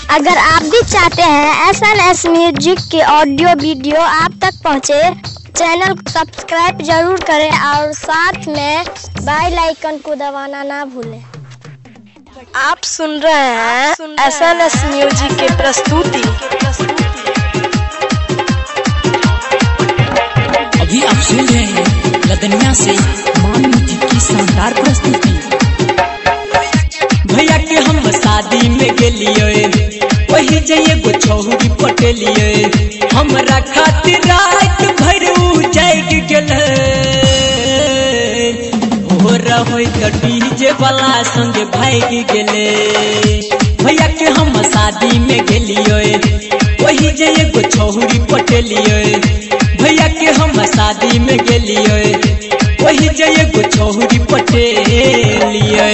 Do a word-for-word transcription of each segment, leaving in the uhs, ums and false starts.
अगर आप भी चाहते हैं एस एन एस म्यूजिक की ऑडियो वीडियो आप तक पहुंचे, चैनल को सब्सक्राइब जरूर करें और साथ में बेल आइकन को दबाना ना भूलें। आप सुन रहे हैं एस एन एस म्यूजिक की प्रस्तुति। अभी आप सुन रहे हैं लदनिया से मान म्यूजिक की शानदार प्रस्तुति। भैया के हम शादी में गेलिए, वही जइए गो छौरी पटेलिए, हमरा खातिर रात भर जाग गेले। हो रही त डीजे वाला संग भाग गेले। भैया के हम शादी में गेलिए, वही जइए गो छौरी पटेलिए, भैया के हम शादी में गेलिए, वही जइए गो छौरी पटेलिए।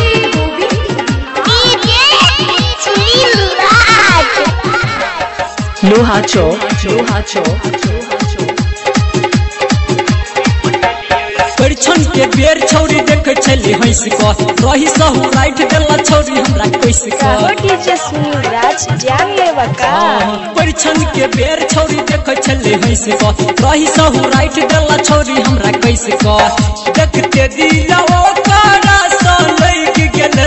लोहा चो लोहा चो परिछन के बेर छौरी देख छली हंस क रही सहु राइट देला छौरी हमरा कैस क डीजे सुनील राज जान लेवा का। परिछन के बेर छौरी देख छली हंस क रही सहु राइट देला छौरी हमरा कैस क देखते दिया ओ कारा स लग गेले।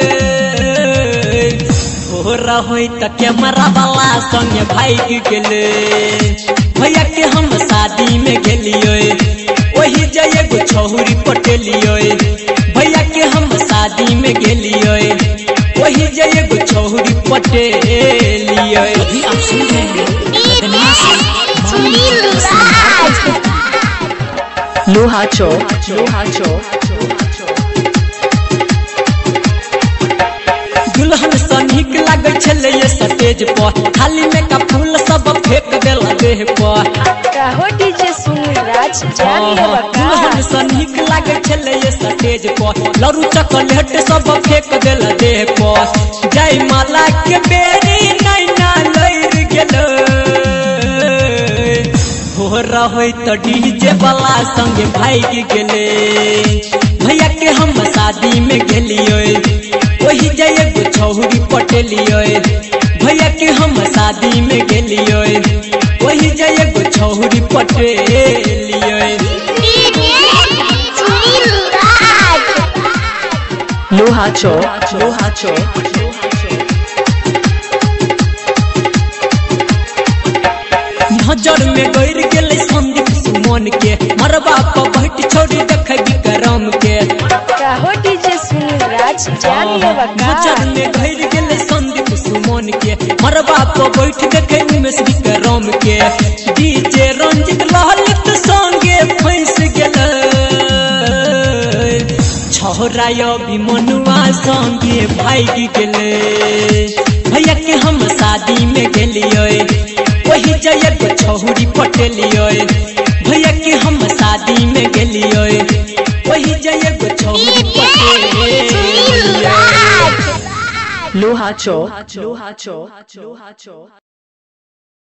हो रही त कैमरा वाला संग भाग गेले। भैया के हम शादी में गेलिए, वही जइए गो छौरी पटेलिए, भैया के हम शादी में गेलिए, वही जइए गो छौरी पटेलिए। अभी आप सुन रहे हैं लदनिया से मान म्यूजिक की शानदार प्रस्तुति। लोहा चो लोहा चो दुल्हन सनिक लागे छले स्टेज पर, थाली में का फूल सब फेंक देला देह पर। काहो डीजे सुनील राज जान लेवा का। दुल्हन सनिक लागे छले स्टेज पर, लरू चॉकलेट सब फेंक देला देह पर। जय माला के बेरी नैना लैर गेले। हो रही त डीजे वाला संग भाग गेले। भैया के हम शादी में गेलिए, वही जइए गो छौरी पटेलिए, भैया के हम शादी में गेलिए, वही जइए गो छौरी पटेलिए। लोहा चो लोहा चो नजर में गैर गेले संदीप सुमन के, मरबा पर बैठ छोड़ी देख विक्रम के। काहो डीजे सुनील राज जान लेवा का। नजर में गैर गेले संदीप सुमन के, मरबा पर बैठ देखे उमेश विक्रम के। डीजे रंजित लहलित संगे फंस गेले। छौरा अभिमनुआ संगे भाग गेले। भैया के हम शादी में गेलिए, वही जइए गो छौरी पटेलिए, भैया के हम शादी में गेलिए, वही जइए गो छौरी पटेलिए। लोहा चो लोहा चो लोहा चो।